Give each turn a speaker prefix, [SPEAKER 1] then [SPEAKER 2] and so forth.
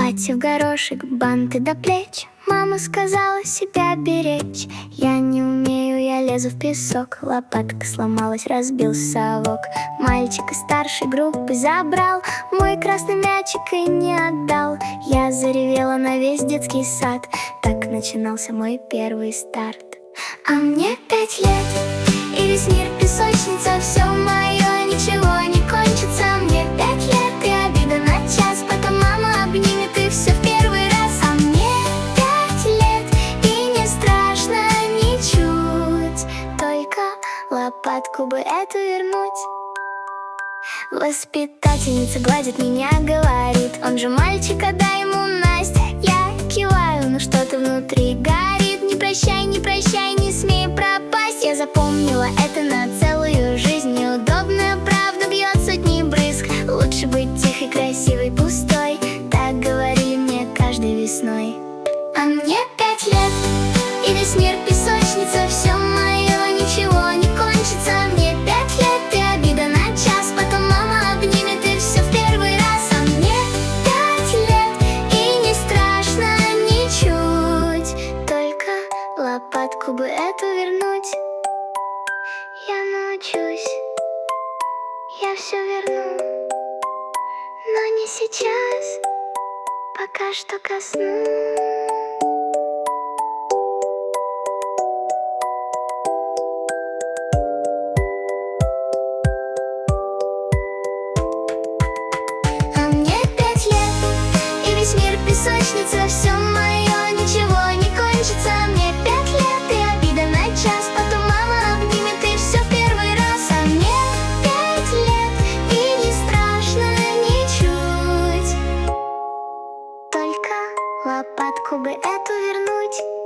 [SPEAKER 1] Платье в горошек, банты до плеч. Мама сказала себя беречь. Я не умею, я лезу в песок. Лопатка сломалась, разбил совок. Мальчик из старшей группы забрал мой красный мячик и не отдал. Я заревела на весь детский сад. Так начинался мой первый старт. А мне 5 лет, и весь мир песочница. Все мое, ничего не кончится. Мне 5 лет, и обида на час. Потом мама обнимет, и все в первый раз. А мне 5 лет, и не страшно ничуть. Только лопатку бы эту вернуть. Воспитательница гладит меня, говорит: он же мальчик, отдай ему Настя. Я киваю, но что-то внутри горит. Не прощай, не прощай, не смей пропасть. Я запомнила это на целую жизнь. Неудобная правда бьет сотни брызг. Лучше быть тихой, красивой, пустой. Так говорили мне каждой весной. А мне 5 лет, и весь мир песочница. Все мое, ничего не кончится. Мне 5 лет, и обида на час. Потом мама обнимет, и все в первый раз. А мне 5 лет, и не страшно ничуть. Только лопатку бы эту вернуть. Я научусь, я все верну, но не сейчас, пока что ко сну. Песочница, все мое, ничего не кончится. Мне 5 лет, и обида на час. Потом мама обнимет, и все в первый раз. А мне 5 лет, и не страшно ничуть. Только лопатку бы эту вернуть.